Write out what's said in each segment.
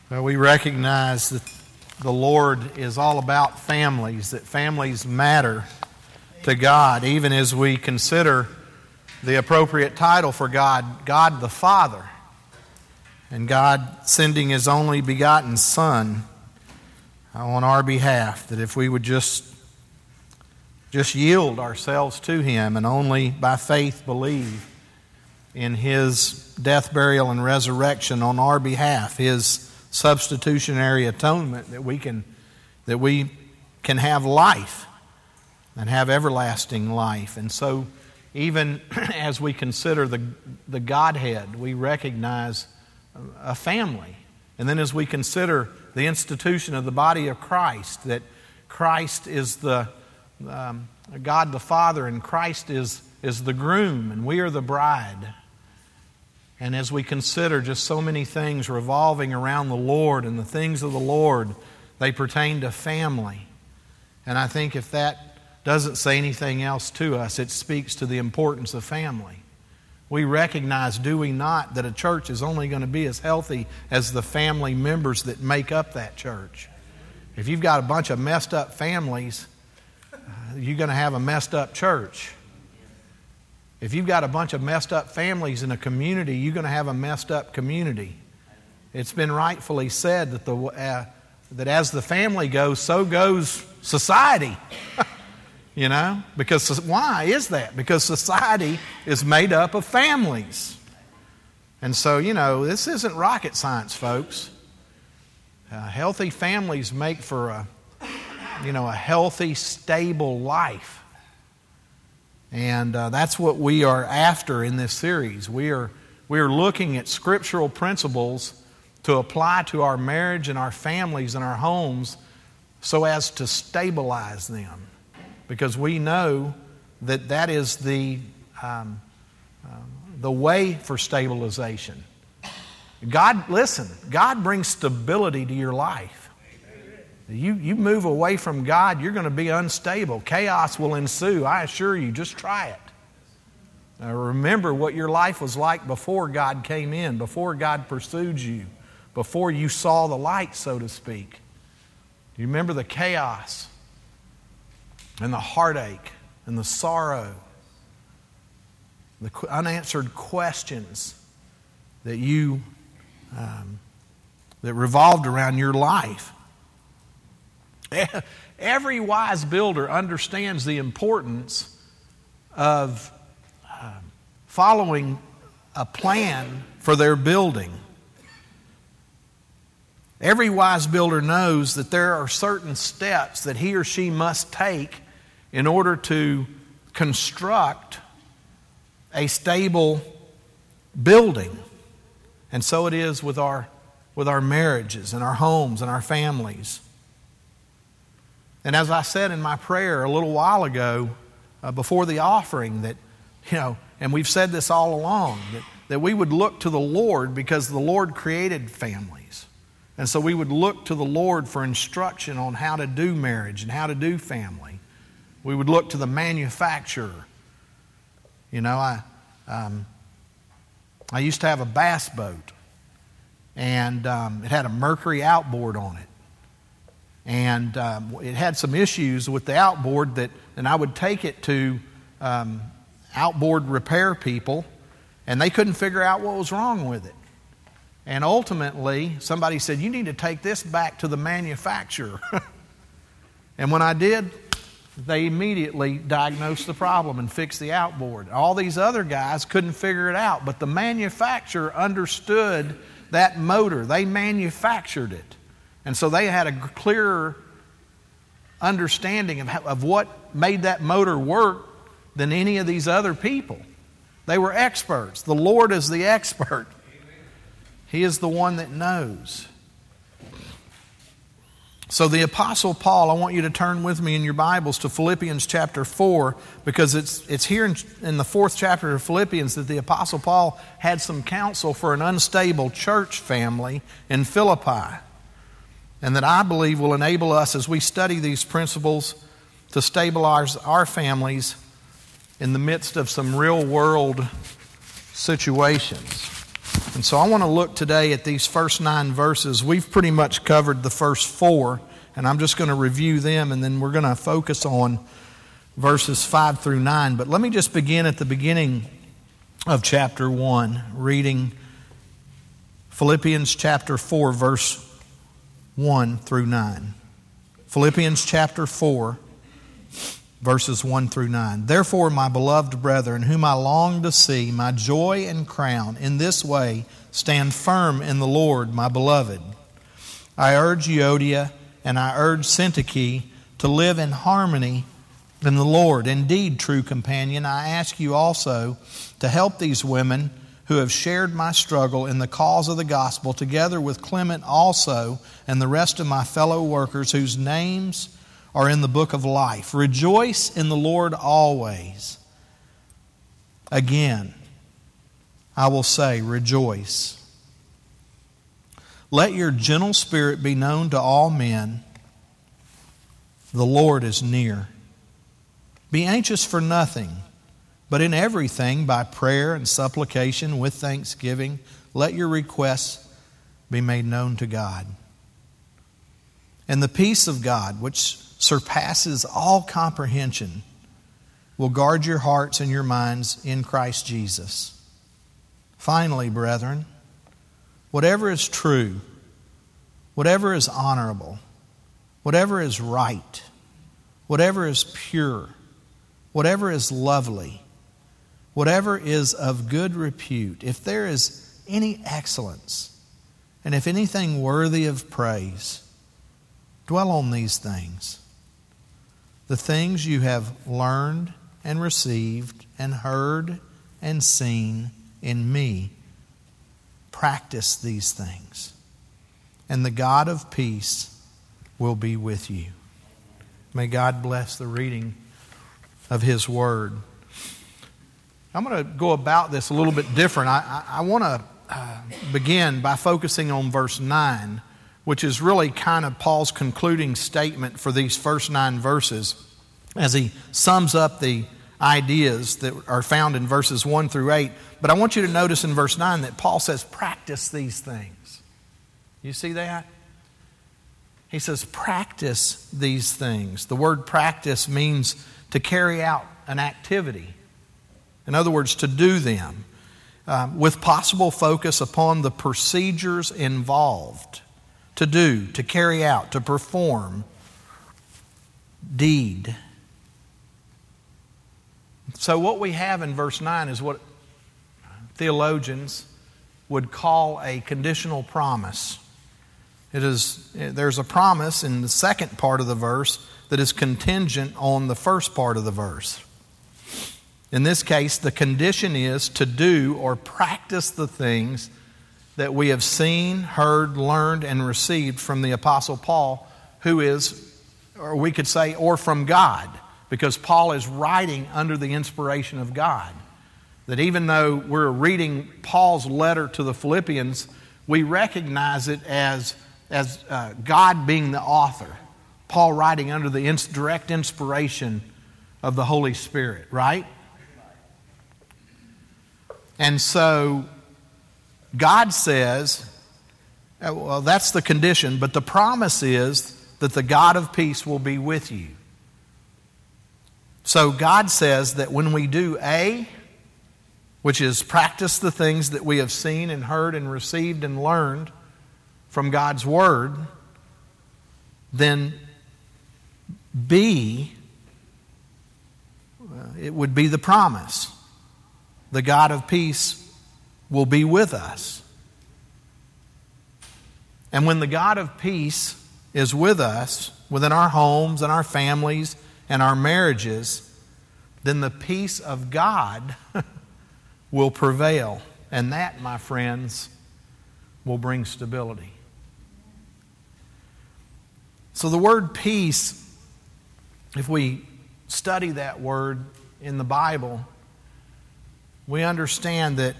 Well, we recognize that the Lord is all about families, that families matter to God, even as we consider the appropriate title for God, God the Father, and God sending His only begotten Son on our behalf, that if we would just yield ourselves to Him and only by faith believe in His death, burial, and resurrection on our behalf, His substitutionary atonement, that we can have life and have everlasting life. And so even as we consider the Godhead, we recognize a family. And then as we consider the institution of the body of Christ, that Christ is the God the Father, and Christ is the groom, and we are the bride. And as we consider just so many things revolving around the Lord and the things of the Lord, they pertain to family. And I think if that doesn't say anything else to us, it speaks to the importance of family. We recognize, do we not, that a church is only going to be as healthy as the family members that make up that church. If you've got a bunch of messed up families, you're going to have a messed up church. If you've got a bunch of messed up families in a community, you're going to have a messed up community. It's been rightfully said that that as the family goes, so goes society. You know? Because why is that? Because society is made up of families. And so, this isn't rocket science, folks. Healthy families make for a healthy, stable life. And that's what we are after in this series. We are looking at scriptural principles to apply to our marriage and our families and our homes so as to stabilize them. Because we know that is the way for stabilization. God brings stability to your life. You move away from God, you're going to be unstable. Chaos will ensue, I assure you. Just try it. Now remember what your life was like before God came in, before God pursued you, before you saw the light, so to speak. You remember the chaos and the heartache and the sorrow, the unanswered questions that that revolved around your life. Every wise builder understands the importance of following a plan for their building. Every wise builder knows that there are certain steps that he or she must take in order to construct a stable building. And so it is with our marriages and our homes and our families. And as I said in my prayer a little while ago, before the offering, that, and we've said this all along, that we would look to the Lord because the Lord created families. And so we would look to the Lord for instruction on how to do marriage and how to do family. We would look to the manufacturer. I used to have a bass boat, and it had a Mercury outboard on it. And it had some issues with the outboard and I would take it to outboard repair people, and they couldn't figure out what was wrong with it. And ultimately, somebody said, you need to take this back to the manufacturer. And when I did, they immediately diagnosed the problem and fixed the outboard. All these other guys couldn't figure it out, but the manufacturer understood that motor. They manufactured it. And so they had a clearer understanding of what made that motor work than any of these other people. They were experts. The Lord is the expert. He is the one that knows. So the Apostle Paul, I want you to turn with me in your Bibles to Philippians chapter 4, because it's here in the 4th chapter of Philippians that the Apostle Paul had some counsel for an unstable church family in Philippi. And that I believe will enable us, as we study these principles, to stabilize our families in the midst of some real-world situations. And so I want to look today at these first 9 verses. We've pretty much covered the first 4, and I'm just going to review them, and then we're going to focus on verses 5 through 9. But let me just begin at the beginning of chapter 1, reading Philippians chapter 4, verse 1 through 9. Philippians chapter 4, verses 1 through 9. Therefore, my beloved brethren, whom I long to see, my joy and crown, in this way stand firm in the Lord, my beloved. I urge Euodia and I urge Syntyche to live in harmony in the Lord. Indeed, true companion, I ask you also to help these women who have shared my struggle in the cause of the gospel, together with Clement also and the rest of my fellow workers whose names are in the book of life. Rejoice in the Lord always. Again, I will say, rejoice. Let your gentle spirit be known to all men. The Lord is near. Be anxious for nothing, but in everything, by prayer and supplication with thanksgiving, let your requests be made known to God. And the peace of God, which surpasses all comprehension, will guard your hearts and your minds in Christ Jesus. Finally, brethren, whatever is true, whatever is honorable, whatever is right, whatever is pure, whatever is lovely, whatever is of good repute, if there is any excellence, and if anything worthy of praise, dwell on these things. The things you have learned and received and heard and seen in me, practice these things, and the God of peace will be with you. May God bless the reading of His Word. I'm going to go about this a little bit different. I want to begin by focusing on verse 9, which is really kind of Paul's concluding statement for these first 9 verses as he sums up the ideas that are found in verses 1 through 8. But I want you to notice in verse 9 that Paul says, practice these things. You see that? He says, practice these things. The word practice means to carry out an activity. In other words, to do them, with possible focus upon the procedures involved. To do, to carry out, to perform, deed. So what we have in verse 9 is what theologians would call a conditional promise. There's a promise in the second part of the verse that is contingent on the first part of the verse. In this case, the condition is to do or practice the things that we have seen, heard, learned, and received from the Apostle Paul, who is, or we could say, or from God, because Paul is writing under the inspiration of God. That even though we're reading Paul's letter to the Philippians, we recognize it as God being the author. Paul writing under the direct inspiration of the Holy Spirit, right? And so God says, well, that's the condition, but the promise is that the God of peace will be with you. So God says that when we do A, which is practice the things that we have seen and heard and received and learned from God's Word, then B, it would be the promise. The God of peace will be with us. And when the God of peace is with us, within our homes and our families and our marriages, then the peace of God will prevail. And that, my friends, will bring stability. So the word peace, if we study that word in the Bible, we understand that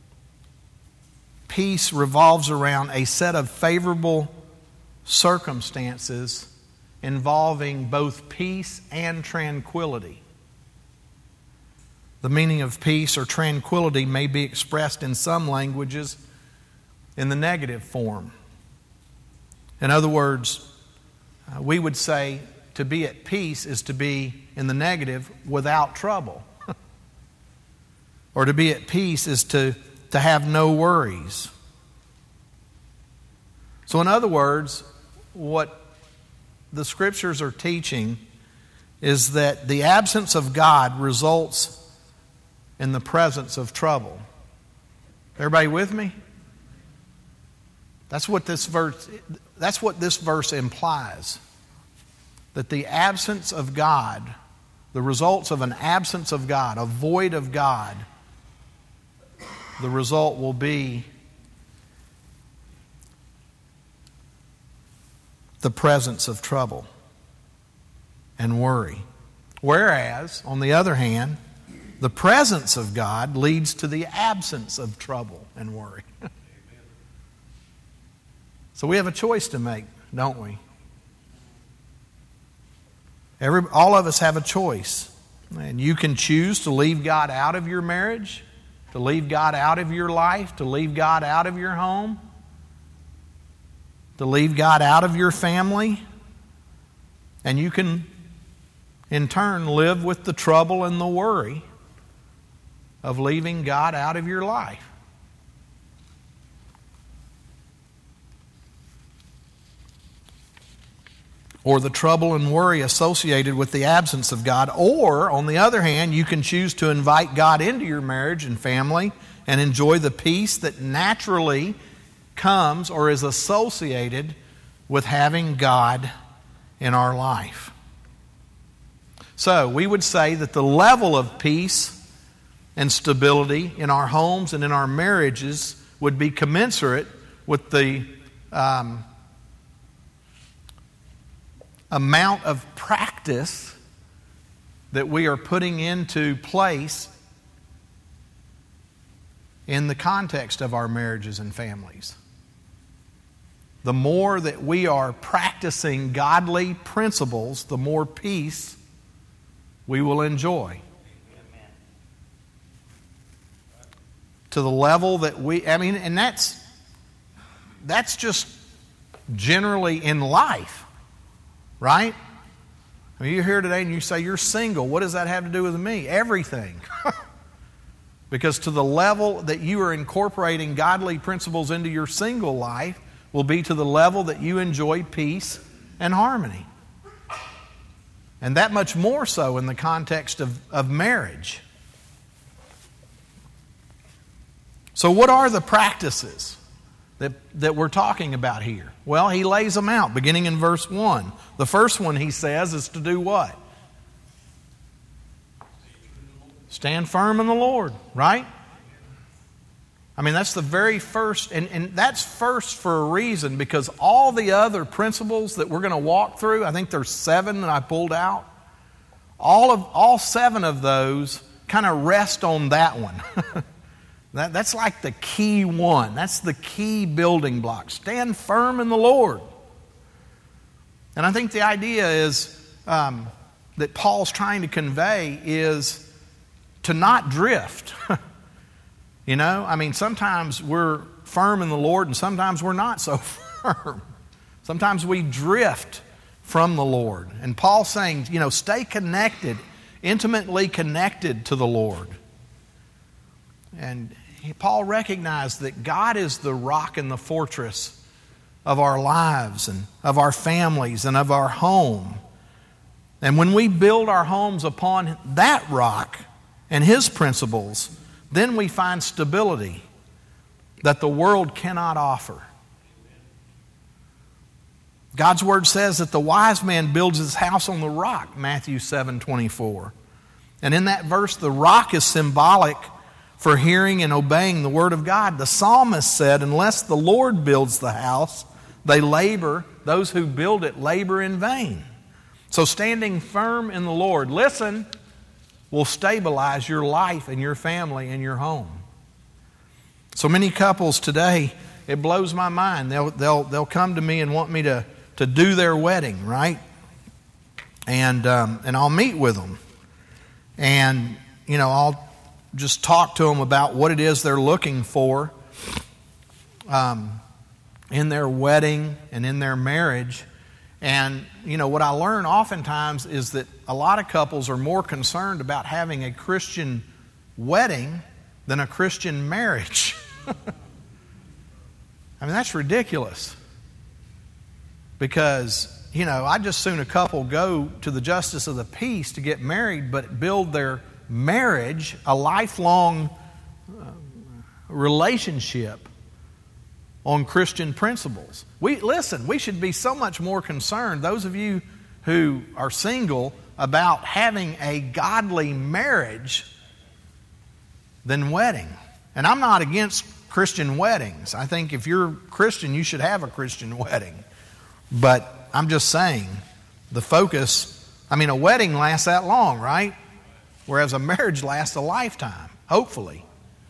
peace revolves around a set of favorable circumstances involving both peace and tranquility. The meaning of peace or tranquility may be expressed in some languages in the negative form. In other words, we would say to be at peace is to be in the negative without trouble. Or to be at peace is to have no worries. So in other words, what the Scriptures are teaching is that the absence of God results in the presence of trouble. Everybody with me? That's what this verse implies. That the absence of God, the results of an absence of God, a void of God, the result will be the presence of trouble and worry. Whereas, on the other hand, the presence of God leads to the absence of trouble and worry. So we have a choice to make, don't we? All of us have a choice. And you can choose to leave God out of your marriage, to leave God out of your life, to leave God out of your home, to leave God out of your family. And you can, in turn, live with the trouble and the worry of leaving God out of your life. Or the trouble and worry associated with the absence of God. Or, on the other hand, you can choose to invite God into your marriage and family and enjoy the peace that naturally comes or is associated with having God in our life. So, we would say that the level of peace and stability in our homes and in our marriages would be commensurate with the amount of practice that we are putting into place in the context of our marriages and families. The more that we are practicing godly principles, the more peace we will enjoy. To the level that and that's just generally in life. Right? I mean, you're here today and you say you're single. What does that have to do with me? Everything. Because to the level that you are incorporating godly principles into your single life will be to the level that you enjoy peace and harmony. And that much more so in the context of marriage. So what are the practices that we're talking about here? Well, he lays them out beginning in verse 1. The first one he says is to do what? Stand firm in the Lord, right? I mean, that's the very first, and that's first for a reason, because all the other principles that we're going to walk through, I think there's 7 that I pulled out, all 7 of those kind of rest on that one. That's like the key one. That's the key building block. Stand firm in the Lord. And I think the idea is that Paul's trying to convey is to not drift. You know, I mean, sometimes we're firm in the Lord and sometimes we're not so firm. Sometimes we drift from the Lord. And Paul's saying, you know, stay connected, intimately connected to the Lord. And Paul recognized that God is the rock and the fortress of our lives and of our families and of our home. And when we build our homes upon that rock and His principles, then we find stability that the world cannot offer. God's Word says that the wise man builds his house on the rock, Matthew 7:24. And in that verse, the rock is symbolic for hearing and obeying the Word of God. The psalmist said, unless the Lord builds the house, those who build it labor in vain. So standing firm in the Lord, listen, will stabilize your life and your family and your home. So many couples today, it blows my mind. They'll come to me and want me to do their wedding, right? And I'll meet with them. And, you know, I'll just talk to them about what it is they're looking for. in their wedding and in their marriage. And, what I learn oftentimes is that a lot of couples are more concerned about having a Christian wedding than a Christian marriage. I mean, that's ridiculous. Because, I'd just soon a couple go to the justice of the peace to get married, but build their marriage a lifelong relationship on Christian principles. We should be so much more concerned, those of you who are single, about having a godly marriage than wedding. And I'm not against Christian weddings. I think if you're Christian, you should have a Christian wedding. But I'm just saying, the focus, a wedding lasts that long, right? Whereas a marriage lasts a lifetime, hopefully.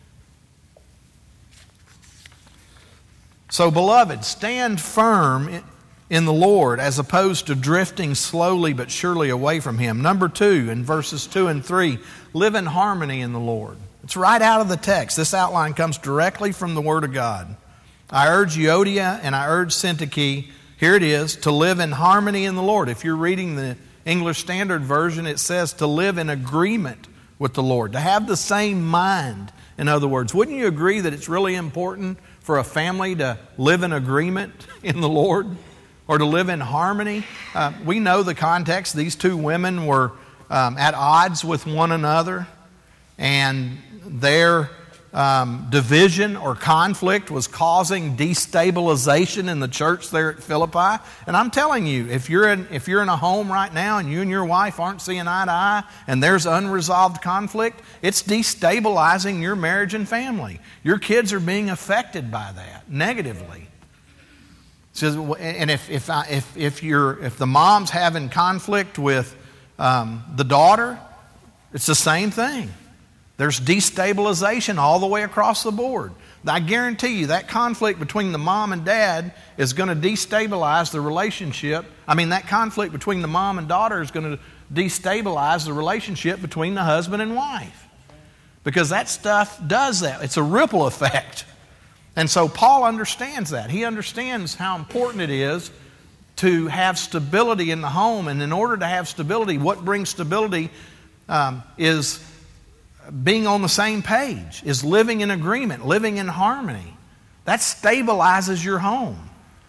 So, beloved, stand firm in the Lord as opposed to drifting slowly but surely away from Him. Number 2, in verses 2 and 3, live in harmony in the Lord. It's right out of the text. This outline comes directly from the Word of God. I urge Euodia and I urge Syntyche, here it is, to live in harmony in the Lord. If you're reading the English Standard Version, it says to live in agreement with the Lord, to have the same mind. In other words, wouldn't you agree that it's really important for a family to live in agreement in the Lord, or to live in harmony? We know the context. These two women were at odds with one another, and their division or conflict was causing destabilization in the church there at Philippi. And I'm telling you, if you're in a home right now and you and your wife aren't seeing eye to eye and there's unresolved conflict, it's destabilizing your marriage and family. Your kids are being affected by that negatively. So, and if the mom's having conflict with the daughter, it's the same thing. There's destabilization all the way across the board. I guarantee you that conflict between the mom and dad is going to destabilize the relationship. That conflict between the mom and daughter is going to destabilize the relationship between the husband and wife. Because that stuff does that. It's a ripple effect. And so Paul understands that. He understands how important it is to have stability in the home. And in order to have stability, what brings stability is being on the same page, is living in agreement, living in harmony. That stabilizes your home.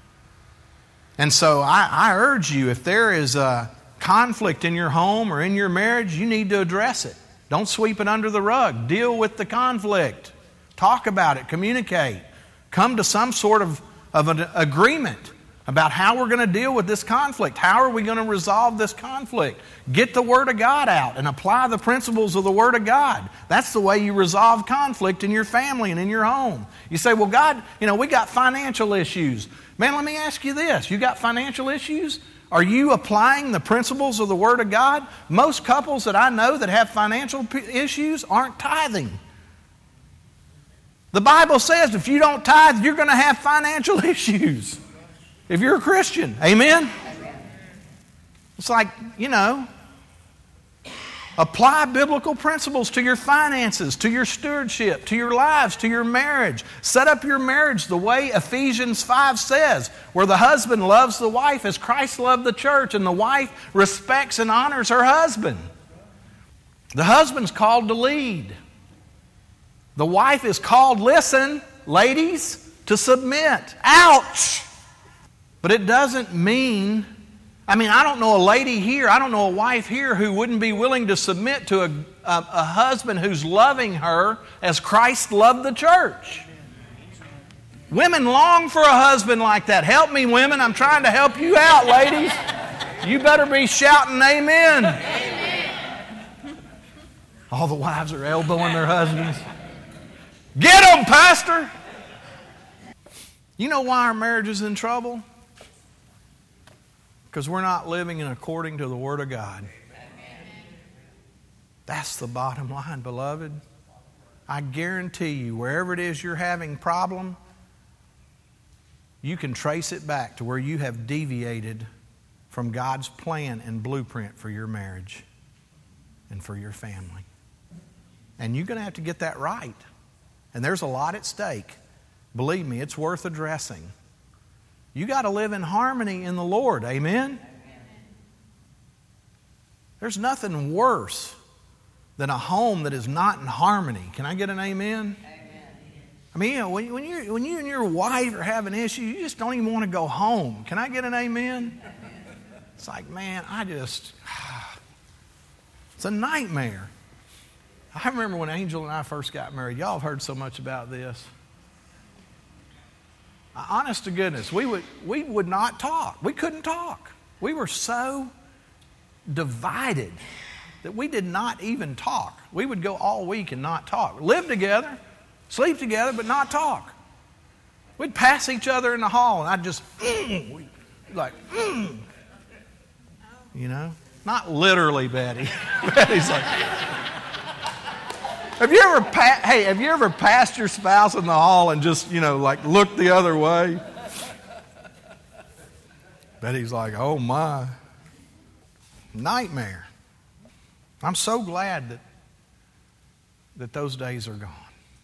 And so I urge you, if there is a conflict in your home or in your marriage, you need to address it. Don't sweep it under the rug. Deal with the conflict. Talk about it. Communicate. Come to some sort of an agreement about how we're going to deal with this conflict. How are we going to resolve this conflict? Get the Word of God out and apply the principles of the Word of God. That's the way you resolve conflict in your family and in your home. You say, well, God, we got financial issues. Man, let me ask you this. You got financial issues? Are you applying the principles of the Word of God? Most couples that I know that have financial issues aren't tithing. The Bible says if you don't tithe, you're going to have financial issues. If you're a Christian, amen? It's like, apply biblical principles to your finances, to your stewardship, to your lives, to your marriage. Set up your marriage the way Ephesians 5 says, where the husband loves the wife as Christ loved the church, and the wife respects and honors her husband. The husband's called to lead. The wife is called, listen, ladies, to submit. Ouch! But it doesn't mean, I don't know a lady here, I don't know a wife here who wouldn't be willing to submit to a husband who's loving her as Christ loved the church. Women long for a husband like that. Help me, women. I'm trying to help you out, ladies. You better be shouting amen. Amen. All the wives are elbowing their husbands. Get them, pastor. You know why our marriage is in trouble? Because we're not living according to the Word of God. That's the bottom line, beloved. I guarantee you, wherever it is you're having problem, you can trace it back to where you have deviated from God's plan and blueprint for your marriage and for your family. And you're going to have to get that right. And there's a lot at stake. believe me, it's worth addressing. You got to live in harmony in the Lord. Amen? There's nothing worse than a home that is not in harmony. Can I get an amen? I mean, you know, when you and your wife are having issues, you just don't even want to go home. Can I get an amen? It's like, man, it's a nightmare. I remember when Angel and I first got married. Y'all have heard so much about this. Honest to goodness, we would not talk. We couldn't talk. We were so divided that we did not even talk. We would go all week and not talk. Live together, sleep together, but not talk. We'd pass each other in the hall, and I'd just, you know? Not literally, Betty. Betty's like... Have you ever passed your spouse in the hall and just, looked the other way? Betty's like, oh my. Nightmare. I'm so glad that those days are gone.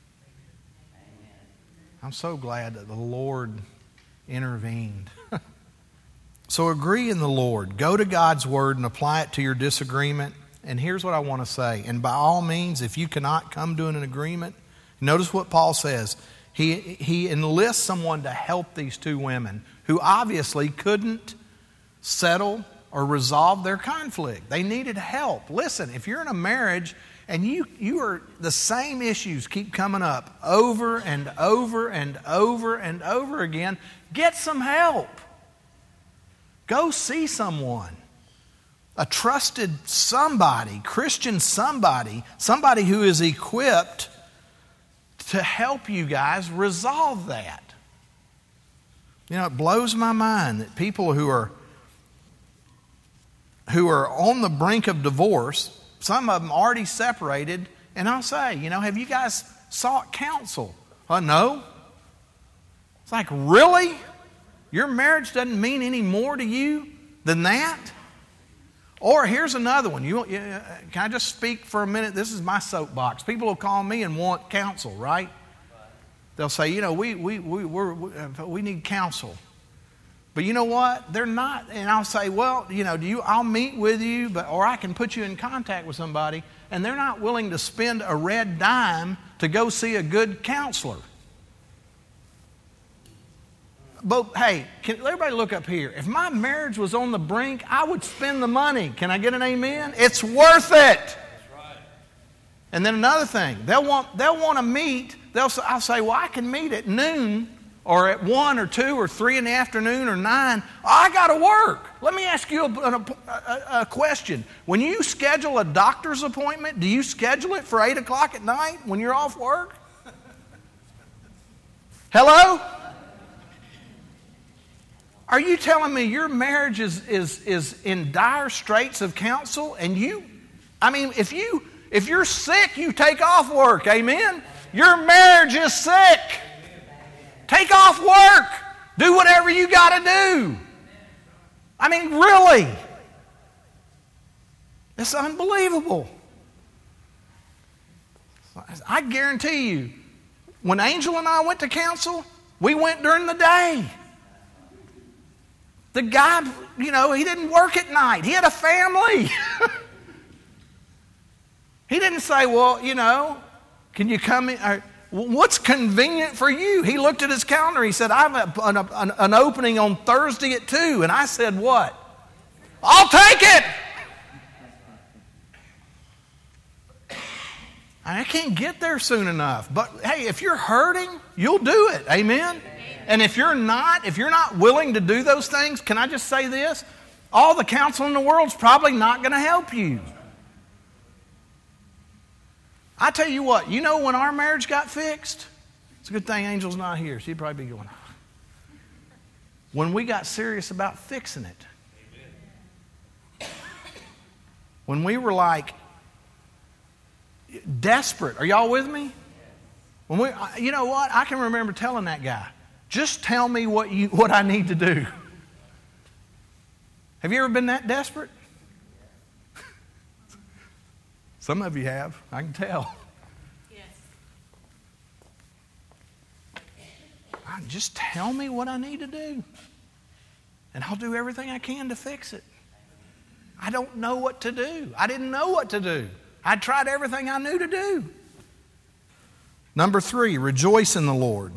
I'm so glad that the Lord intervened. So agree in the Lord. Go to God's Word and apply it to your disagreement. And here's what I want to say. And by all means, if you cannot come to an agreement, notice what Paul says. He enlists someone to help these two women who obviously couldn't settle or resolve their conflict. They needed help. Listen, if you're in a marriage and you are the same issues keep coming up over and over and over and over again, get some help. Go see someone. A trusted somebody, Christian somebody who is equipped to help you guys resolve that. It blows my mind that people who are on the brink of divorce, some of them already separated, and I'll say, have you guys sought counsel? No. It's like, really? Your marriage doesn't mean any more to you than that? Or here's another one. Can I just speak for a minute? This is my soapbox. People will call me and want counsel, right? They'll say, we need counsel. But you know what? They're not. And I'll say, well, I'll meet with you, or I can put you in contact with somebody. And they're not willing to spend a red dime to go see a good counselor. But hey, can everybody look up here? If my marriage was on the brink, I would spend the money. Can I get an amen? It's worth it. That's right. And then another thing, they'll want to meet. I'll say, well, I can meet at noon, or at 1 or 2 or 3 in the afternoon or 9. I got to work. Let me ask you a question. When you schedule a doctor's appointment, do you schedule it for 8 o'clock at night when you're off work? Hello? Are you telling me your marriage is in dire straits of counsel? And if you're sick, you take off work. Amen? Your marriage is sick. Take off work. Do whatever you got to do. Really. It's unbelievable. I guarantee you, when Angel and I went to counsel, we went during the day. The guy, he didn't work at night. He had a family. He didn't say, well, can you come in? What's convenient for you? He looked at his calendar. He said, I have an opening on Thursday at 2. And I said, what? I'll take it. I can't get there soon enough. But hey, if you're hurting, you'll do it. Amen? And if you're not willing to do those things, can I just say this? All the counsel in the world is probably not going to help you. I tell you what, when our marriage got fixed, it's a good thing Angel's not here. She'd probably be going, when we got serious about fixing it. When we were desperate. Are y'all with me? You know what? I can remember telling that guy, just tell me what I need to do. Have you ever been that desperate? Some of you have. I can tell. Yes. God, just tell me what I need to do, and I'll do everything I can to fix it. I don't know what to do. I didn't know what to do. I tried everything I knew to do. Number 3, rejoice in the Lord.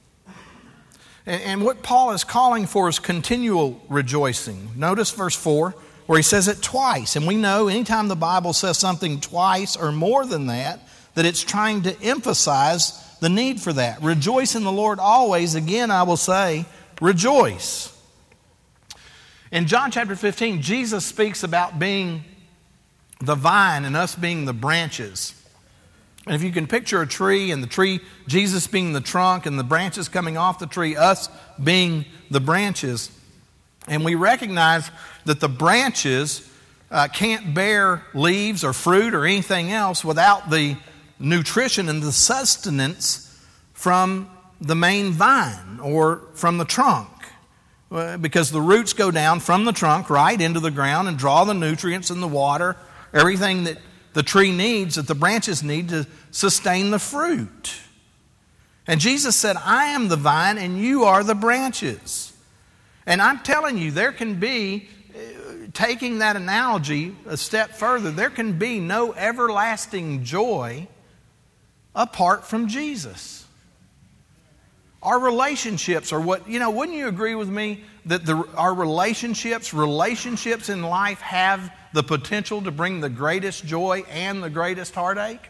And what Paul is calling for is continual rejoicing. Notice verse 4, where he says it twice. And we know anytime the Bible says something twice or more than that it's trying to emphasize the need for that. Rejoice in the Lord always. Again, I will say, rejoice. In John chapter 15, Jesus speaks about being the vine and us being the branches. And if you can picture a tree, and the tree, Jesus being the trunk, and the branches coming off the tree, us being the branches, and we recognize that the branches can't bear leaves or fruit or anything else without the nutrition and the sustenance from the main vine or from the trunk. Because the roots go down from the trunk right into the ground and draw the nutrients and the water, everything that the tree needs, that the branches need to sustain the fruit. And Jesus said, I am the vine and you are the branches. And I'm telling you, there can be, taking that analogy a step further, there can be no everlasting joy apart from Jesus. Our relationships are what, wouldn't you agree with me that our relationships in life have the potential to bring the greatest joy and the greatest heartache?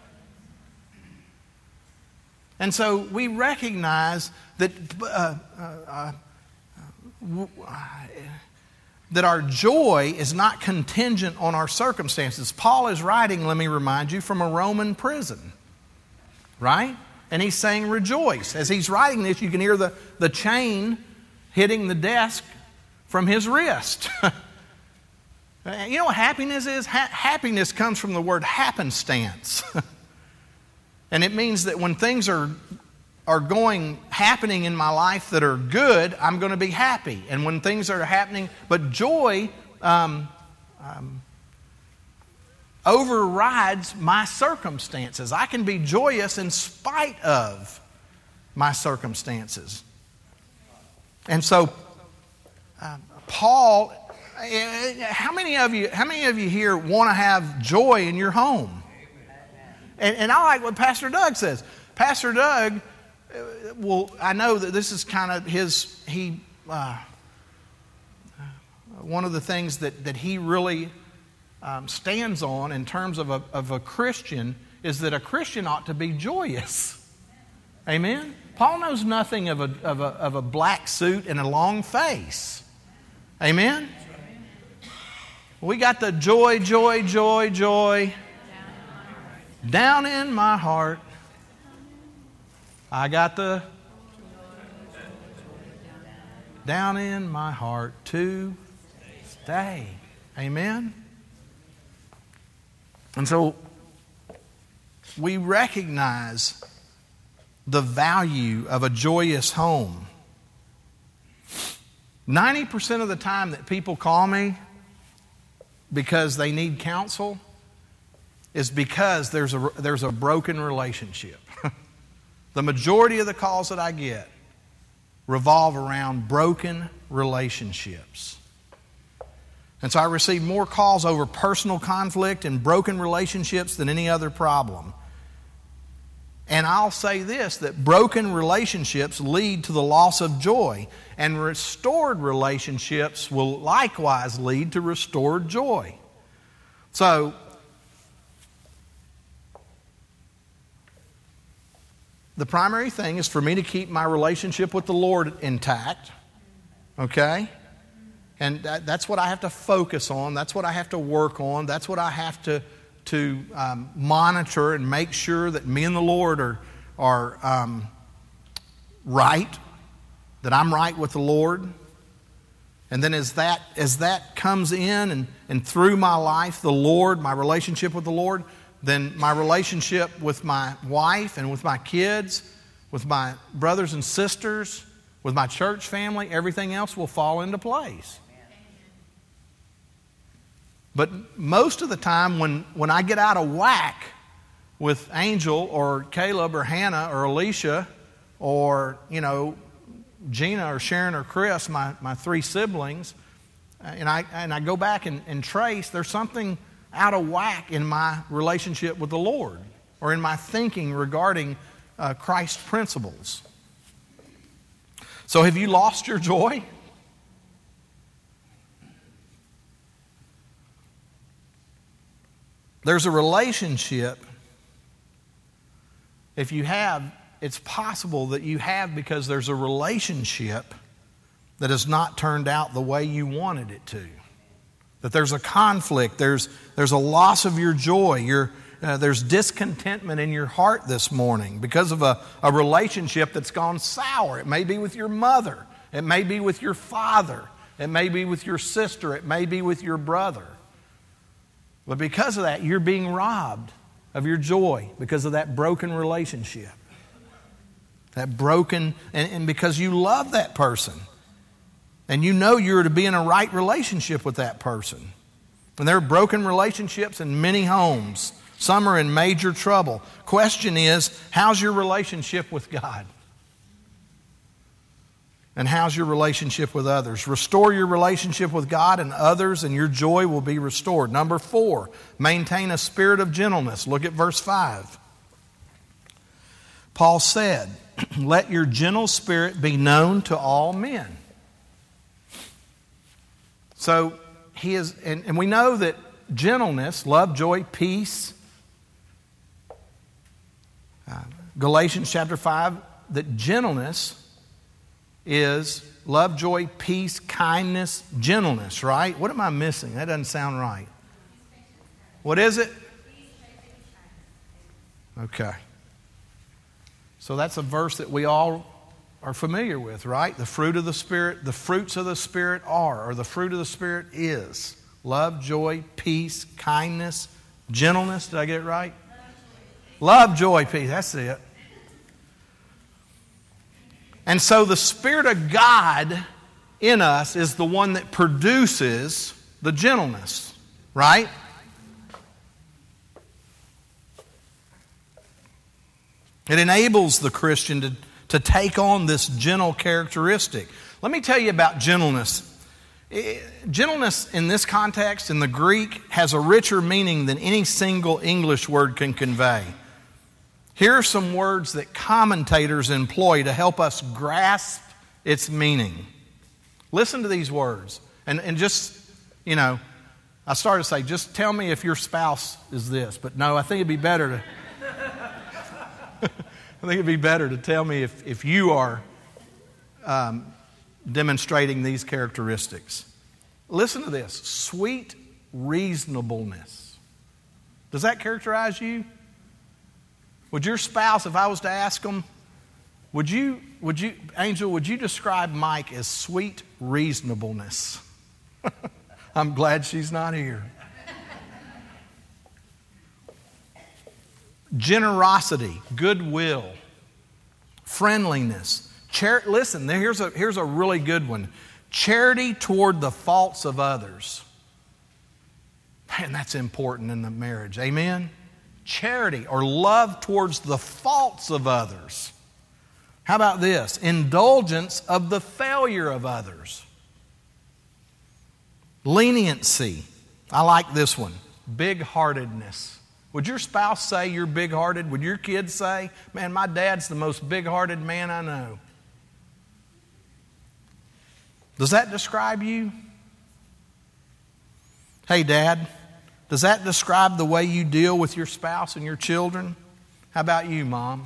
And so we recognize that that our joy is not contingent on our circumstances. Paul is writing, let me remind you, from a Roman prison, right? And he's saying rejoice. As he's writing this, you can hear the chain hitting the desk from his wrist. You know what happiness is? Happiness comes from the word happenstance. And it means that when things are happening in my life that are good, I'm going to be happy. And when things are happening, but joy overrides my circumstances. I can be joyous in spite of my circumstances. And so, Paul, how many of you here want to have joy in your home? And I like what Pastor Doug says. Pastor Doug, I know that this is kind of one of the things that he really stands on in terms of a Christian is that a Christian ought to be joyous. Amen? Paul knows nothing of a black suit and a long face. Amen? We got the joy, joy, joy, joy down in my heart. I got the down in my heart to stay. Amen? And so we recognize the value of a joyous home. 90% of the time that people call me because they need counsel is because there's a broken relationship. The majority of the calls that I get revolve around broken relationships. And so I receive more calls over personal conflict and broken relationships than any other problem. And I'll say this, that broken relationships lead to the loss of joy, and restored relationships will likewise lead to restored joy. So, the primary thing is for me to keep my relationship with the Lord intact, okay? And that's what I have to focus on. That's what I have to work on. That's what I have to monitor and make sure that me and the Lord are right, that I'm right with the Lord. And then as that comes in and through my life, the Lord, my relationship with the Lord, then my relationship with my wife and with my kids, with my brothers and sisters, with my church family, everything else will fall into place. But most of the time when I get out of whack with Angel or Caleb or Hannah or Alicia or, Gina or Sharon or Chris, my three siblings, and I go back and trace, there's something out of whack in my relationship with the Lord or in my thinking regarding Christ's principles. So have you lost your joy? There's a relationship, if you have, it's possible that you have because there's a relationship that has not turned out the way you wanted it to. That there's a conflict, there's a loss of your joy, there's discontentment in your heart this morning because of a relationship that's gone sour. It may be with your mother, it may be with your father, it may be with your sister, it may be with your brother. But because of that, you're being robbed of your joy because of that broken relationship. That broken, and because you love that person. And you know you're to be in a right relationship with that person. And there are broken relationships in many homes. Some are in major trouble. Question is, how's your relationship with God? And how's your relationship with others? Restore your relationship with God and others, and your joy will be restored. Number 4, maintain a spirit of gentleness. Look at verse 5. Paul said, let your gentle spirit be known to all men. So he is, and we know that gentleness, love, joy, peace. Galatians chapter 5, that gentleness is love, joy, peace, kindness, gentleness, right? What am I missing? That doesn't sound right. What is it? Okay. So that's a verse that we all are familiar with, right? The fruit of the Spirit, the fruits of the Spirit are, or the fruit of the Spirit is love, joy, peace, kindness, gentleness. Did I get it right? Love, joy, peace. That's it. And so the Spirit of God in us is the one that produces the gentleness, right? It enables the Christian to take on this gentle characteristic. Let me tell you about gentleness. Gentleness in this context, in the Greek, has a richer meaning than any single English word can convey. Here are some words that commentators employ to help us grasp its meaning. Listen to these words. And just, I started to say, just tell me if your spouse is this. But no, I think it'd be better to tell me if you are demonstrating these characteristics. Listen to this. Sweet reasonableness. Does that characterize you? Would your spouse, if I was to ask them, Angel, would you describe Mike as sweet reasonableness? I'm glad she's not here. Generosity, goodwill, friendliness. Listen, here's a really good one. Charity toward the faults of others. Man, that's important in the marriage. Amen? Charity or love towards the faults of others. How about this? Indulgence of the failure of others. Leniency. I like this one. Big-heartedness. Would your spouse say you're big-hearted? Would your kids say, man, my dad's the most big-hearted man I know? Does that describe you? Hey, Dad, does that describe the way you deal with your spouse and your children? How about you, Mom?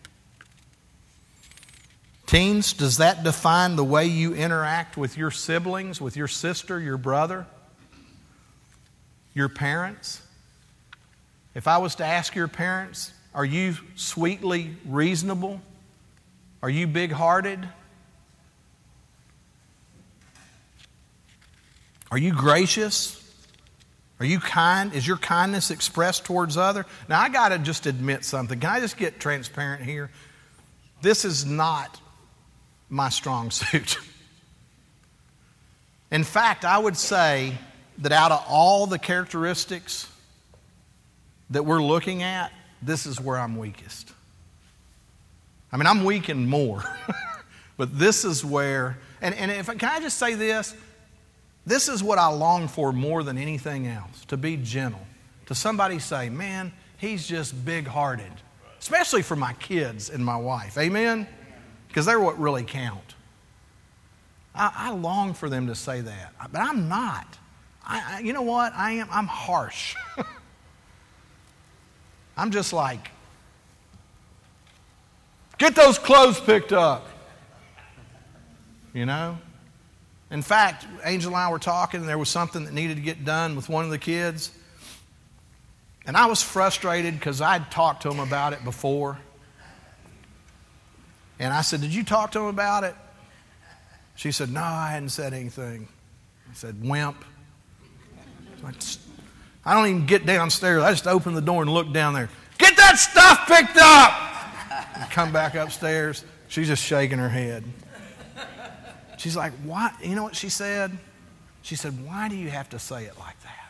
Teens, does that define the way you interact with your siblings, with your sister, your brother, your parents? If I was to ask your parents, are you sweetly reasonable? Are you big-hearted? Are you gracious? Are you kind? Is your kindness expressed towards others? Now, I got to just admit something. Can I just get transparent here? This is not my strong suit. In fact, I would say that out of all the characteristics that we're looking at, this is where I'm weakest. I mean, I'm weak in more. But this is where, and can I just say this? This is what I long for more than anything else, to be gentle. To somebody say, man, he's just big-hearted. Especially for my kids and my wife. Amen? Because they're what really count. I long for them to say that. But I'm not. You know what? I'm harsh. I'm just like, get those clothes picked up. You know? In fact, Angel and I were talking, and there was something that needed to get done with one of the kids. And I was frustrated because I'd talked to him about it before. And I said, did you talk to him about it? She said, no, I hadn't said anything. I said, wimp. I don't even get downstairs. I just open the door and look down there. Get that stuff picked up! And come back upstairs. She's just shaking her head. She's like, why? You know what she said? She said, why do you have to say it like that?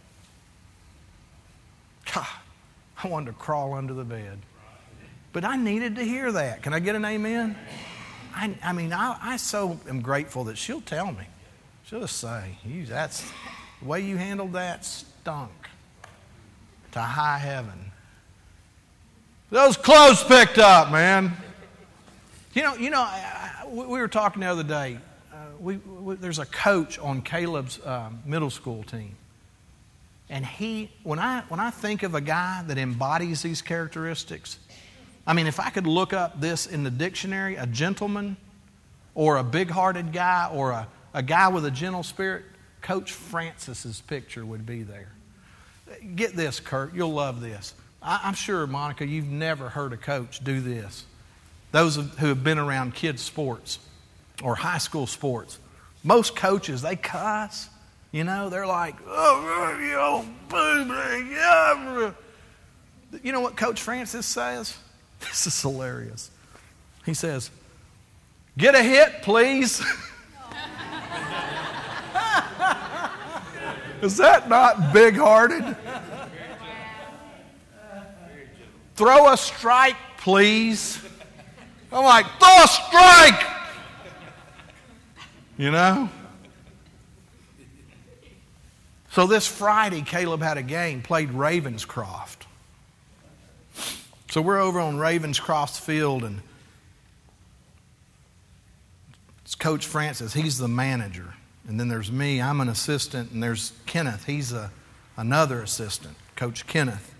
God, I wanted to crawl under the bed. But I needed to hear that. Can I get an amen? I so am grateful that she'll tell me. She'll just say, that's the way you handled that stunk to high heaven. Those clothes picked up, man. We were talking the other day. There's a coach on Caleb's middle school team. And when I think of a guy that embodies these characteristics, if I could look up this in the dictionary, a gentleman or a big-hearted guy or a guy with a gentle spirit, Coach Francis's picture would be there. Get this, Kurt. You'll love this. I'm sure, Monica, you've never heard a coach do this. Those who have been around kids' sports or high school sports, most coaches, they cuss. They're like, oh, yeah. You know what Coach Francis says? This is hilarious. He says, get a hit, please. Is that not big-hearted? Throw a strike, please. I'm like, throw a strike! So this Friday, Caleb had a game, played Ravenscroft. So we're over on Ravenscroft's field, and it's Coach Francis. He's the manager. And then there's me. I'm an assistant. And there's Kenneth. He's another assistant, Coach Kenneth.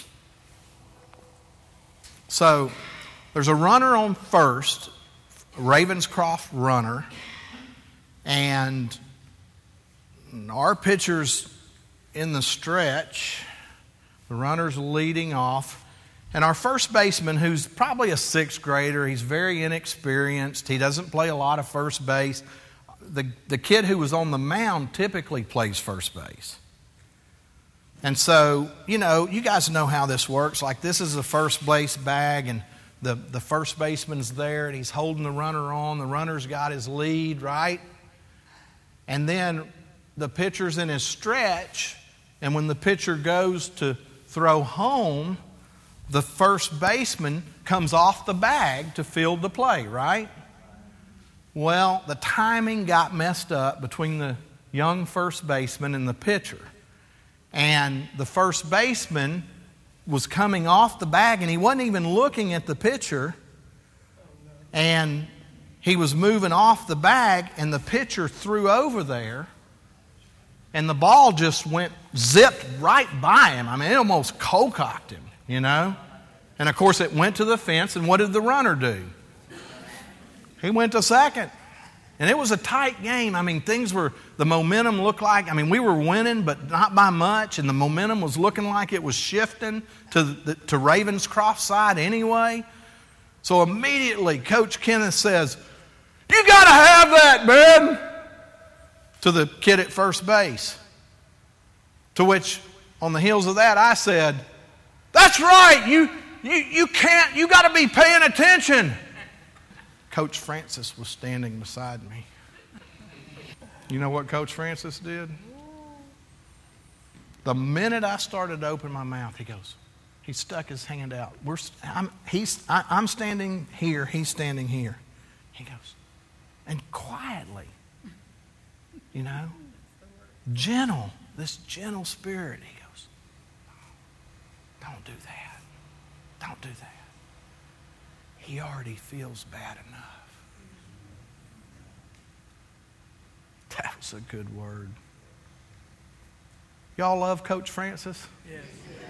So there's a runner on first, a Ravenscroft runner, and our pitcher's in the stretch. The runner's leading off. And our first baseman, who's probably a sixth grader, he's very inexperienced. He doesn't play a lot of first base. The kid who was on the mound typically plays first base. And so, you guys know how this works. Like, this is the first base bag, and the first baseman's there, and he's holding the runner on. The runner's got his lead, right? And then the pitcher's in his stretch, and when the pitcher goes to throw home, the first baseman comes off the bag to field the play, right? Well, the timing got messed up between the young first baseman and the pitcher. And the first baseman was coming off the bag, and he wasn't even looking at the pitcher. And he was moving off the bag, and the pitcher threw over there. And the ball just zipped right by him. It almost cold-cocked him, And, of course, it went to the fence, and what did the runner do? He went to second. And it was a tight game. The momentum looked like, we were winning, but not by much. And the momentum was looking like it was shifting to Ravenscroft's side anyway. So immediately, Coach Kenneth says, you got to have that, man, to the kid at first base. To which, on the heels of that, I said, that's right, you can't, you got to be paying attention. Coach Francis was standing beside me. You know what Coach Francis did? The minute I started to open my mouth, he stuck his hand out. I'm standing here, he's standing here. He goes, and quietly, gentle, this gentle spirit. He goes, don't do that. Don't do that. He already feels bad enough. That was a good word. Y'all love Coach Francis? Yes.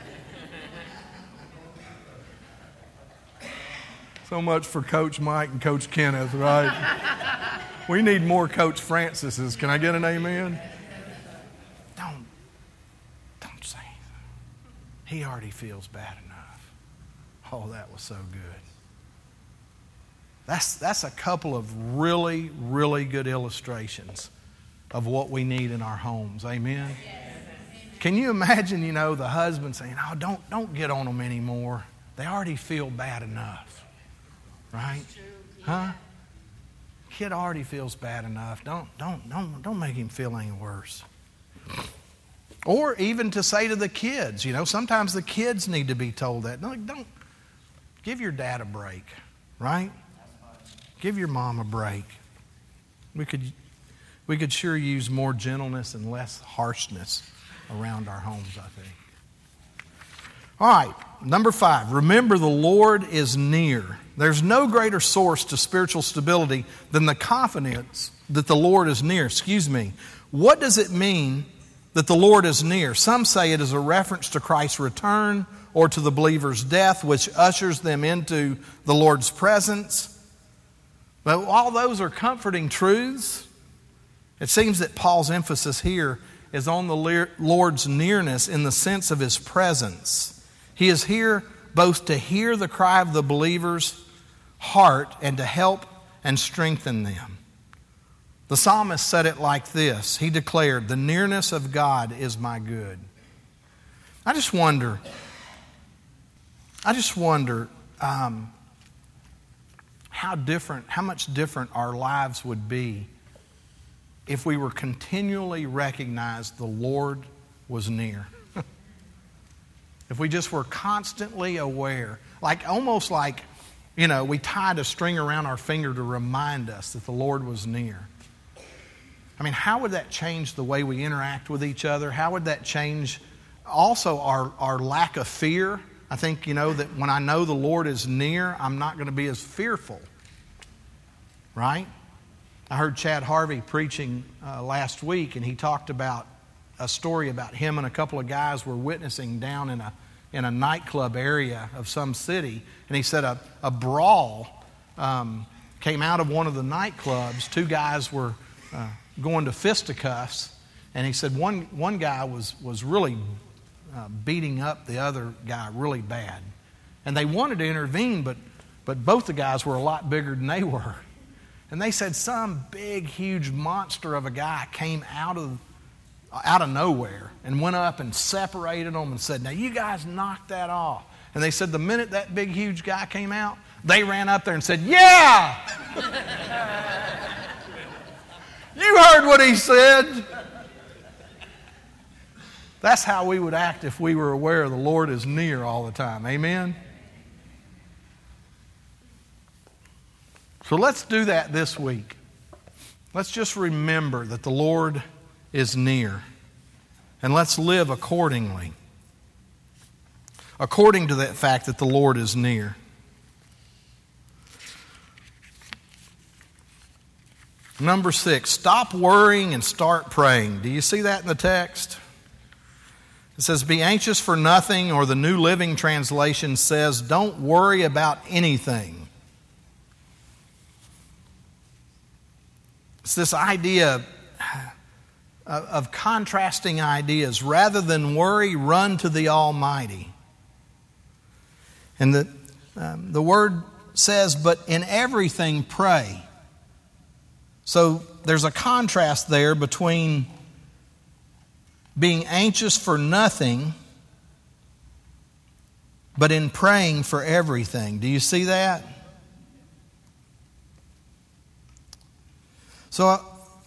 So much for Coach Mike and Coach Kenneth, right? We need more Coach Francises. Can I get an amen? Don't say anything. He already feels bad enough. Oh, that was so good. That's a couple of really, really good illustrations of what we need in our homes. Amen? Can you imagine, the husband saying, oh, don't get on them anymore. They already feel bad enough. Right? Huh? Kid already feels bad enough. Don't make him feel any worse. Or even to say to the kids, sometimes the kids need to be told that. No, don't give your dad a break, right? Give your mom a break. We could sure use more gentleness and less harshness around our homes, I think. All right, number 5, remember the Lord is near. There's no greater source to spiritual stability than the confidence that the Lord is near. What does it mean that the Lord is near? Some say it is a reference to Christ's return or to the believer's death, which ushers them into the Lord's presence. But all those are comforting truths. It seems that Paul's emphasis here is on the Lord's nearness in the sense of His presence. He is here both to hear the cry of the believer's heart and to help and strengthen them. The psalmist said it like this. He declared, "The nearness of God is my good." I just wonder how much different our lives would be if we were continually recognized the Lord was near. If we just were constantly aware, almost like we tied a string around our finger to remind us that the Lord was near. I mean, how would that change the way we interact with each other? How would that change also our lack of fear? I think, that when I know the Lord is near, I'm not going to be as fearful. Right? I heard Chad Harvey preaching last week, and he talked about a story about him and a couple of guys were witnessing down in a nightclub area of some city. And he said a brawl came out of one of the nightclubs. Two guys were going to fisticuffs. And he said one guy was really beating up the other guy really bad. And they wanted to intervene, but both the guys were a lot bigger than they were. And they said some big, huge monster of a guy came out of nowhere and went up and separated them and said, "Now you guys knock that off." And they said the minute that big, huge guy came out, they ran up there and said, "Yeah!" You heard what he said. That's how we would act if we were aware the Lord is near all the time. Amen? So let's do that this week. Let's just remember that the Lord is near. And let's live accordingly. According to that fact that the Lord is near. Number 6, stop worrying and start praying. Do you see that in the text? It says, "Be anxious for nothing," or the New Living Translation says, "Don't worry about anything." It's this idea of contrasting ideas. Rather than worry, run to the Almighty. And the word says, "But in everything pray." So there's a contrast there between being anxious for nothing, but in praying for everything. Do you see that? So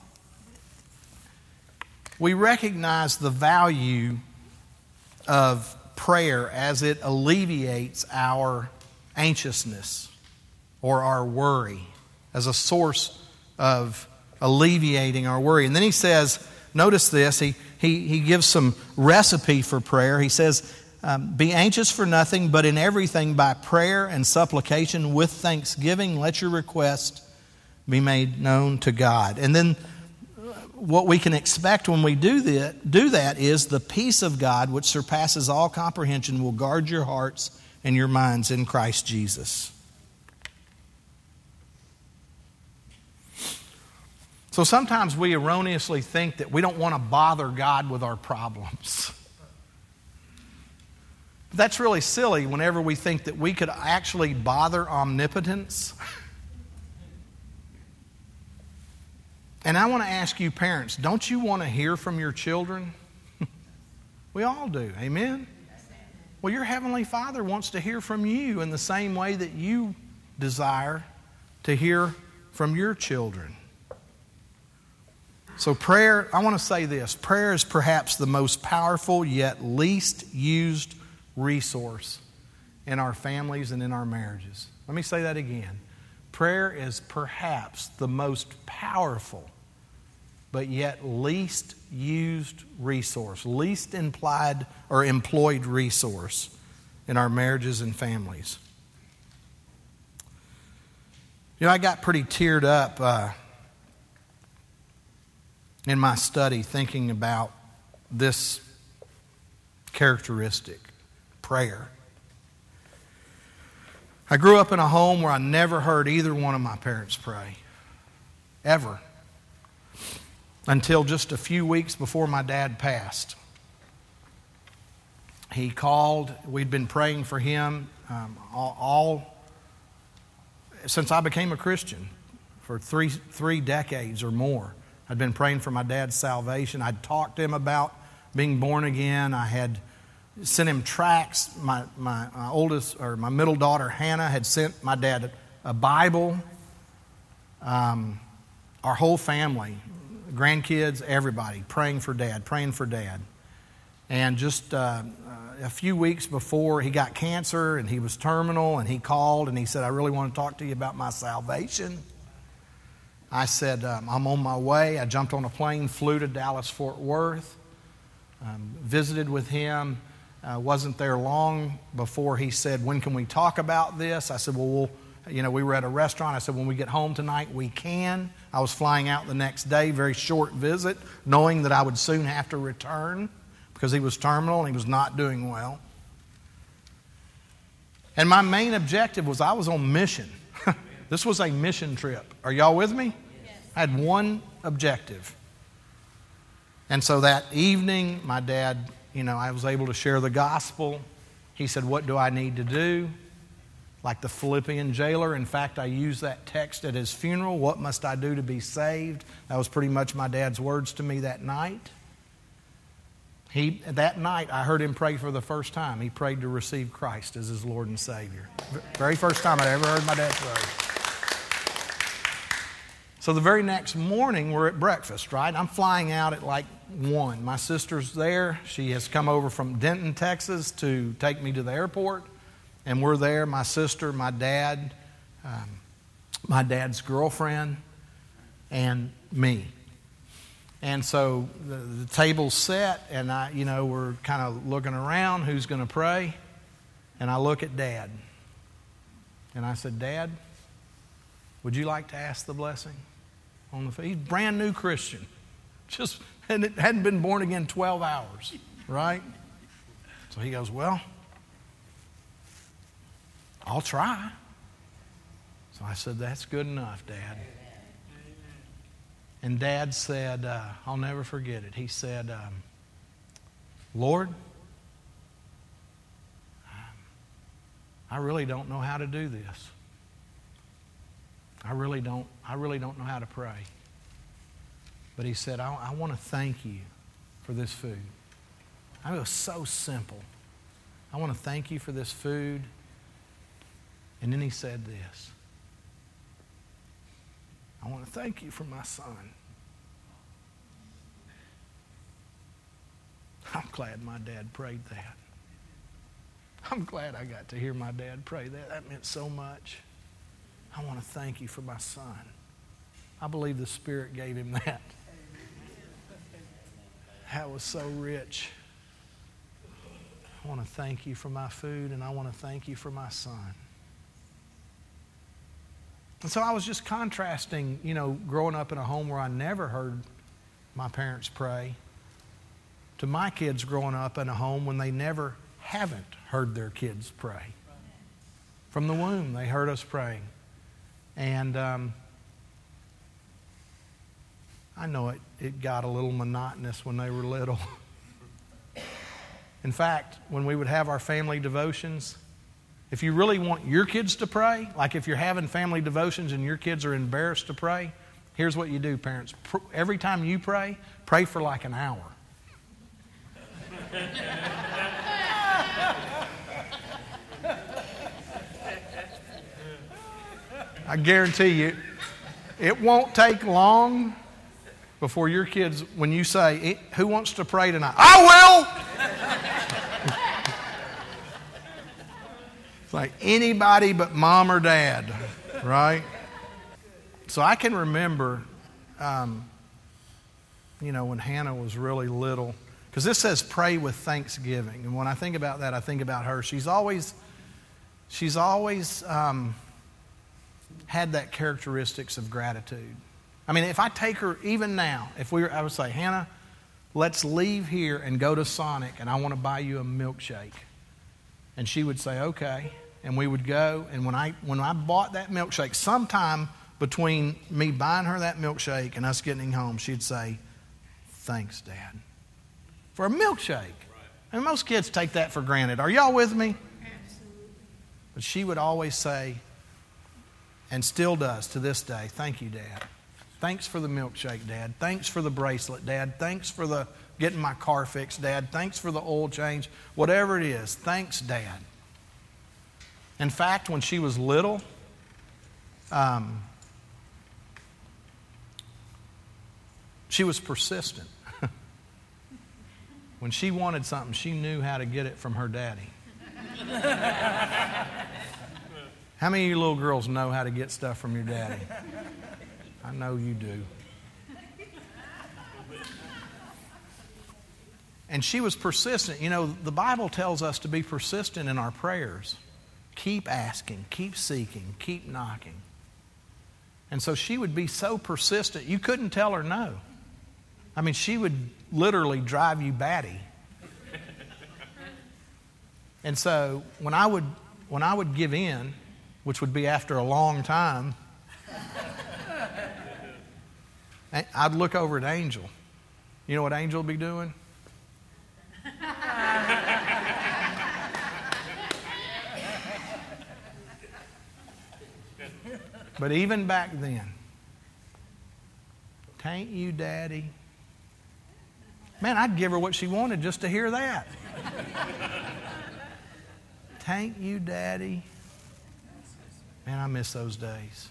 we recognize the value of prayer as it alleviates our anxiousness or our worry. as a source of alleviating our worry. And then he says, notice this, he gives some recipe for prayer. He says, be anxious for nothing, but in everything by prayer and supplication with thanksgiving, let your request be made known to God. And then what we can expect when we do that is the peace of God, which surpasses all comprehension, will guard your hearts and your minds in Christ Jesus. So sometimes we erroneously think that we don't want to bother God with our problems. That's really silly whenever we think that we could actually bother omnipotence. And I want to ask you parents, don't you want to hear from your children? We all do, amen? Well, your Heavenly Father wants to hear from you in the same way that you desire to hear from your children. So prayer, I want to say this, prayer is perhaps the most powerful yet least used resource in our families and in our marriages. Let me say that again. Prayer is perhaps the most powerful but yet least used resource, least implied or employed resource in our marriages and families. You know, I got pretty teared up in my study thinking about this characteristic, prayer. I grew up in a home where I never heard either one of my parents pray, ever, until just a few weeks before my dad passed. He called, we'd been praying for him all since I became a Christian, for three decades or more. I'd been praying for my dad's salvation. I'd talked to him about being born again. I had sent him tracts. My middle daughter Hannah had sent my dad a Bible. Our whole family, grandkids, everybody, praying for Dad. And just a few weeks before, he got cancer and he was terminal, and he called and he said, I really want to talk to you about my salvation. I said, I'm on my way. I jumped on a plane, flew to Dallas-Fort Worth, visited with him. Wasn't there long before he said, when can we talk about this? I said, well, we were at a restaurant. I said, when we get home tonight, we can. I was flying out the next day, very short visit, knowing that I would soon have to return because he was terminal and he was not doing well. And my main objective was I was on mission. This was a mission trip. Are y'all with me? Yes. I had one objective. And so that evening, my dad, I was able to share the gospel. He said, what do I need to do? Like the Philippian jailer. In fact, I used that text at his funeral. What must I do to be saved? That was pretty much my dad's words to me that night. That night, I heard him pray for the first time. He prayed to receive Christ as his Lord and Savior. Very first time I'd ever heard my dad pray. So the very next morning, we're at breakfast, right? I'm flying out at like 1. My sister's there. She has come over from Denton, Texas to take me to the airport. And we're there, my sister, my dad, my dad's girlfriend, and me. And so the table's set, and we're kind of looking around, who's going to pray? And I look at Dad. And I said, Dad, would you like to ask the blessing on the faith? He's a brand new Christian. And it hadn't been born again 12 hours, right? So he goes, well, I'll try. So I said, that's good enough, Dad. And Dad said, I'll never forget it. He said, Lord, I really don't know how to do this. I really don't know how to pray. But he said, I want to thank you for this food. It was so simple. I want to thank you for this food. And then he said this. I want to thank you for my son. I'm glad my dad prayed that. I'm glad I got to hear my dad pray that. That meant so much. I want to thank you for my son. I believe the Spirit gave him that. That was so rich. I want to thank you for my food, and I want to thank you for my son. And so I was just contrasting, growing up in a home where I never heard my parents pray to my kids growing up in a home when they never haven't heard their kids pray. From the womb, they heard us praying. And I know it got a little monotonous when they were little. In fact, when we would have our family devotions, if you really want your kids to pray, like if you're having family devotions and your kids are embarrassed to pray, here's what you do, parents. Every time you pray for like an hour. I guarantee you, it won't take long before your kids, when you say, who wants to pray tonight? I will! It's like anybody but mom or dad, right? So I can remember, when Hannah was really little, because this says pray with thanksgiving. And when I think about that, I think about her. She's always had that characteristics of gratitude. I mean, if I take her, even now, I would say, Hannah, let's leave here and go to Sonic, and I want to buy you a milkshake. And she would say, okay. And we would go, and when I bought that milkshake, sometime between me buying her that milkshake and us getting home, she'd say, thanks, Dad, for a milkshake. Right. And most kids take that for granted. Are y'all with me? Absolutely. But she would always say, and still does to this day, thank you, Dad. Thanks for the milkshake, Dad. Thanks for the bracelet, Dad. Thanks for getting my car fixed, Dad. Thanks for the oil change. Whatever it is, thanks, Dad. In fact, when she was little, she was persistent. When she wanted something, she knew how to get it from her daddy. How many of you little girls know how to get stuff from your daddy? I know you do. And she was persistent. The Bible tells us to be persistent in our prayers. Keep asking, keep seeking, keep knocking. And so she would be so persistent, you couldn't tell her no. I mean, she would literally drive you batty. And so when I would give in, which would be after a long time, I'd look over at Angel. You know what Angel would be doing? But even back then, "Tain't you, Daddy?" Man, I'd give her what she wanted just to hear that. "Tain't you, Daddy?" Man, I miss those days.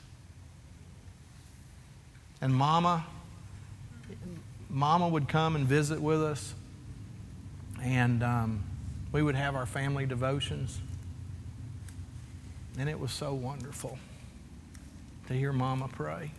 And Mama would come and visit with us, and we would have our family devotions. And it was so wonderful to hear Mama pray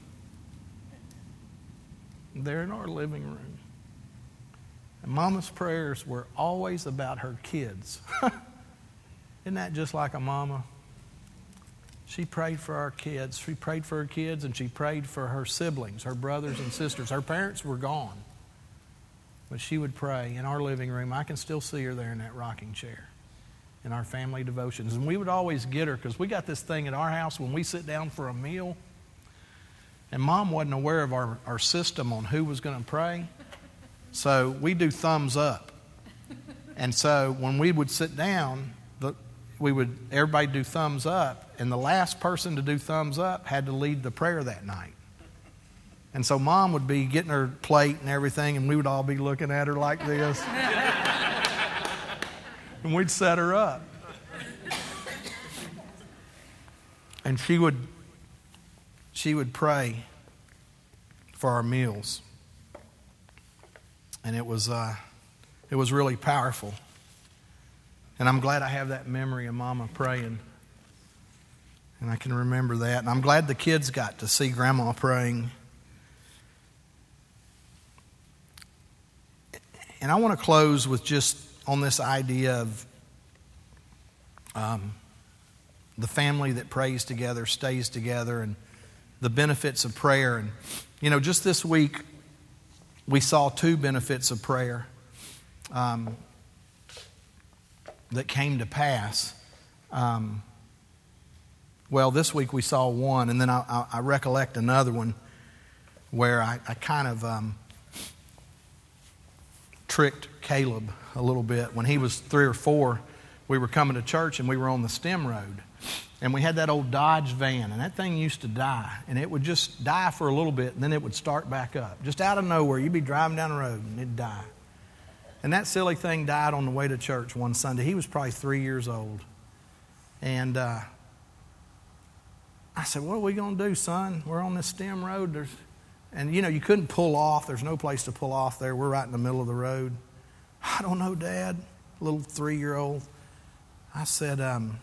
there in our living room. And Mama's prayers were always about her kids. Isn't that just like a mama? She prayed for our kids. She prayed for her kids, and she prayed for her siblings, her brothers and sisters. Her parents were gone. But she would pray in our living room. I can still see her there in that rocking chair in our family devotions. And we would always get her, because we got this thing at our house when we sit down for a meal. And Mom wasn't aware of our system on who was going to pray. So we do thumbs up. And so when we would sit down, everybody do thumbs up. And the last person to do thumbs up had to lead the prayer that night. And so Mom would be getting her plate and everything, and we would all be looking at her like this. And we'd set her up. And she would pray for our meals. And it was really powerful. And I'm glad I have that memory of Mama praying. And I can remember that. And I'm glad the kids got to see Grandma praying. And I want to close with just on this idea of the family that prays together, stays together, and the benefits of prayer. And, just this week, we saw 2 benefits of prayer that came to pass. This week we saw one, and then I recollect another one where I kind of tricked Caleb a little bit. When he was 3 or 4, we were coming to church and we were on the Stem Road. And we had that old Dodge van, and that thing used to die. And it would just die for a little bit, and then it would start back up. Just out of nowhere, you'd be driving down the road, and it'd die. And that silly thing died on the way to church one Sunday. He was probably 3 years old. And I said, what are we going to do, son? We're on this Stem Road. And, you couldn't pull off. There's no place to pull off there. We're right in the middle of the road. I don't know, Dad. Little 3-year-old. I said,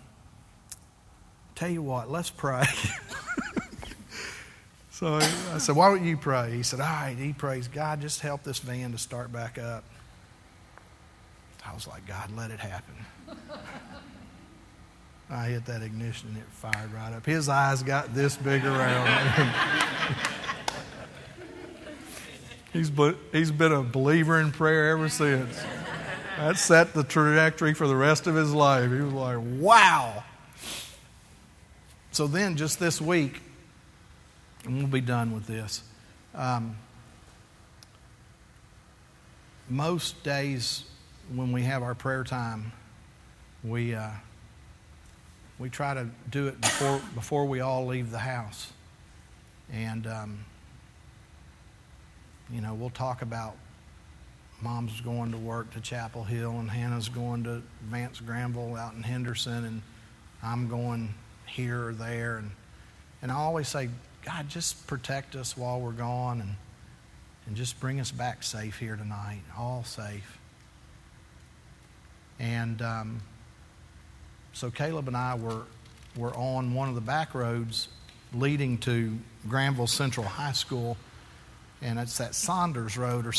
tell you what, let's pray. So I said, why don't you pray? He said, all right. He prays, God, just help this van to start back up. I was like, God, let it happen. I hit that ignition and it fired right up. His eyes got this big around. He's been a believer in prayer ever since. That set the trajectory for the rest of his life. He was like, wow. So then just this week, and we'll be done with this, most days when we have our prayer time, we try to do it before we all leave the house. And, we'll talk about Mom's going to work to Chapel Hill, and Hannah's going to Vance Granville out in Henderson, and I'm going here or there. And I always say, God, just protect us while we're gone and just bring us back safe here tonight, all safe. And so Caleb and I were on one of the back roads leading to Granville Central High School, and it's that Sanders Road.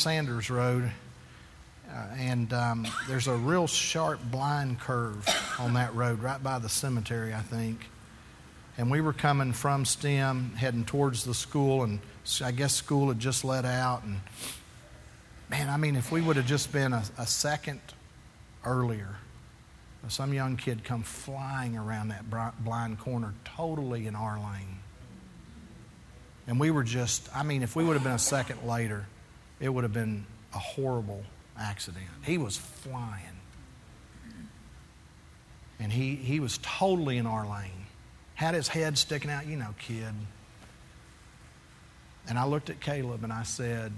And there's a real sharp blind curve on that road right by the cemetery, I think. And we were coming from STEM, heading towards the school, and I guess school had just let out. And man, if we would have just been a second earlier, some young kid come flying around that blind corner totally in our lane. And we were just, if we would have been a second later, it would have been a horrible accident. He was flying. And he was totally in our lane. Had his head sticking out, kid. And I looked at Caleb and I said,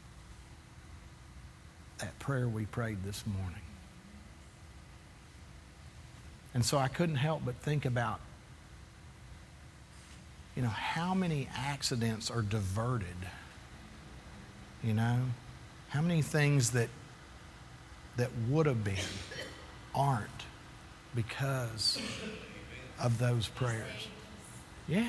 that prayer we prayed this morning. And so I couldn't help but think about, how many accidents are diverted? How many things that would have been aren't because of those prayers. Yeah.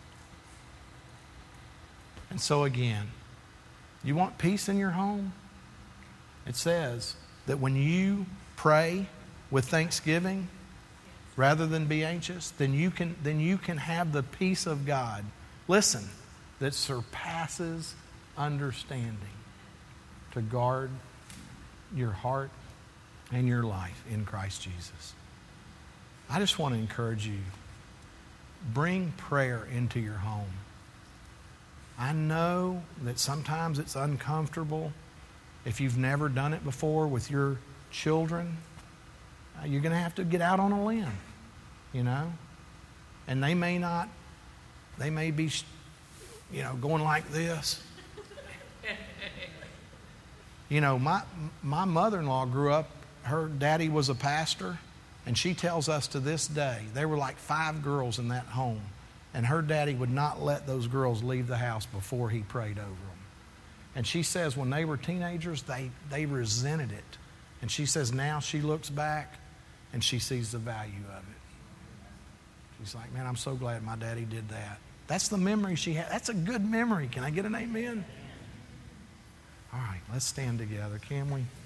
And so again, you want peace in your home? It says that when you pray with thanksgiving, rather than be anxious, then you can have the peace of God. Listen, that surpasses understanding, to guard your heart and your life in Christ Jesus. I just want to encourage you, bring prayer into your home. I know that sometimes it's uncomfortable. If you've never done it before with your children, you're going to have to get out on a limb, And they may be, going like this. My mother-in-law grew up, her daddy was a pastor, and she tells us to this day, there were like 5 girls in that home, and her daddy would not let those girls leave the house before he prayed over them. And she says when they were teenagers, they resented it. And she says now she looks back and she sees the value of it. She's like, man, I'm so glad my daddy did that. That's the memory she had. That's a good memory. Can I get an amen? All right, let's stand together, can we?